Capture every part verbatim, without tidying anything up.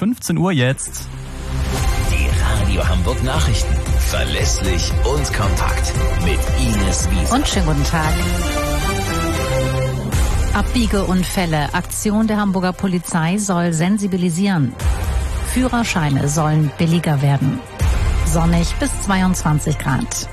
fünfzehn Uhr jetzt. Die Radio Hamburg Nachrichten. Verlässlich und kompakt. Mit Ines Wiese. Und schönen guten Tag. Abbiegeunfälle. Aktion der Hamburger Polizei soll sensibilisieren. Führerscheine sollen billiger werden. Sonnig bis zweiundzwanzig Grad.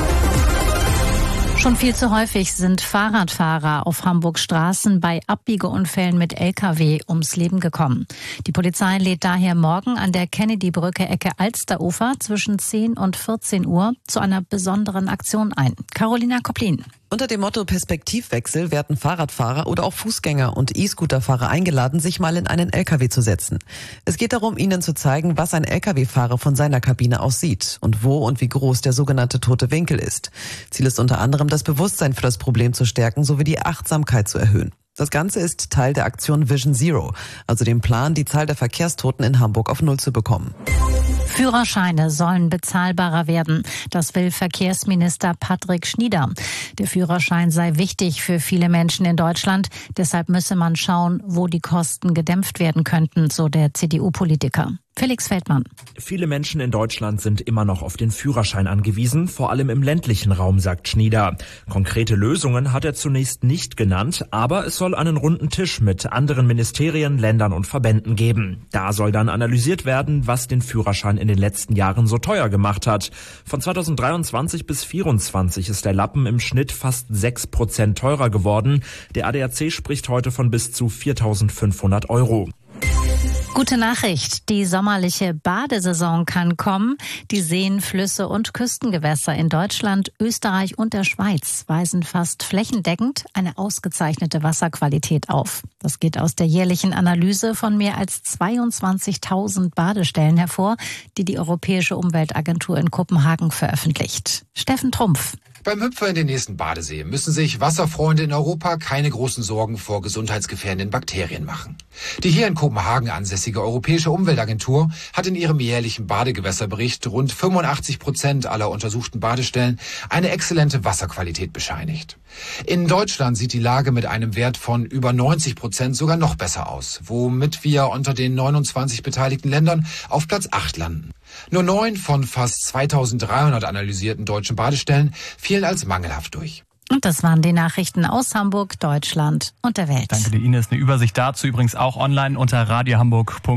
Schon viel zu häufig sind Fahrradfahrer auf Hamburgs Straßen bei Abbiegeunfällen mit L K W ums Leben gekommen. Die Polizei lädt daher morgen an der Kennedy-Brücke Ecke Alsterufer zwischen zehn und vierzehn Uhr zu einer besonderen Aktion ein. Carolina Koplin. Unter dem Motto Perspektivwechsel werden Fahrradfahrer oder auch Fußgänger und E-Scooterfahrer eingeladen, sich mal in einen L K W zu setzen. Es geht darum, ihnen zu zeigen, was ein L K W-Fahrer von seiner Kabine aus sieht und wo und wie groß der sogenannte tote Winkel ist. Ziel ist unter anderem, das Bewusstsein für das Problem zu stärken sowie die Achtsamkeit zu erhöhen. Das Ganze ist Teil der Aktion Vision Zero, also dem Plan, die Zahl der Verkehrstoten in Hamburg auf Null zu bekommen. Führerscheine sollen bezahlbarer werden. Das will Verkehrsminister Patrick Schnieder. Der Führerschein sei wichtig für viele Menschen in Deutschland. Deshalb müsse man schauen, wo die Kosten gedämpft werden könnten, so der C D U-Politiker. Felix Feldmann. Viele Menschen in Deutschland sind immer noch auf den Führerschein angewiesen, vor allem im ländlichen Raum, sagt Schnieder. Konkrete Lösungen hat er zunächst nicht genannt, aber es soll einen runden Tisch mit anderen Ministerien, Ländern und Verbänden geben. Da soll dann analysiert werden, was den Führerschein in den letzten Jahren so teuer gemacht hat. Von zweitausenddreiundzwanzig bis vierundzwanzig ist der Lappen im Schnitt fast sechs Prozent teurer geworden. Der A D A C spricht heute von bis zu viertausendfünfhundert Euro. Gute Nachricht, die sommerliche Badesaison kann kommen. Die Seen, Flüsse und Küstengewässer in Deutschland, Österreich und der Schweiz weisen fast flächendeckend eine ausgezeichnete Wasserqualität auf. Das geht aus der jährlichen Analyse von mehr als zweiundzwanzigtausend Badestellen hervor, die die Europäische Umweltagentur in Kopenhagen veröffentlicht. Steffen Trumpf. Beim Hüpfer in den nächsten Badesee müssen sich Wasserfreunde in Europa keine großen Sorgen vor gesundheitsgefährdenden Bakterien machen. Die hier in Kopenhagen ansässige Europäische Umweltagentur hat in ihrem jährlichen Badegewässerbericht rund fünfundachtzig Prozent aller untersuchten Badestellen eine exzellente Wasserqualität bescheinigt. In Deutschland sieht die Lage mit einem Wert von über neunzig Prozent sogar noch besser aus, womit wir unter den neunundzwanzig beteiligten Ländern auf Platz acht landen. Nur neun von fast zweitausenddreihundert analysierten deutschen Badestellen fielen als mangelhaft durch. Und das waren die Nachrichten aus Hamburg, Deutschland und der Welt. Danke dir, Ines. Eine Übersicht dazu übrigens auch online unter radiohamburg punkt de.